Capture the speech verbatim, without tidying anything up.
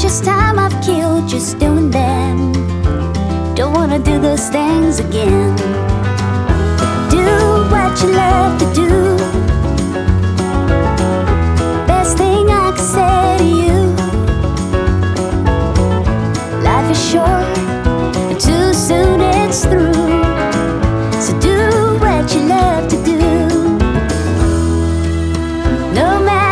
precious time I've killed just doing them. Don't wanna do those things again. Do what you love to do.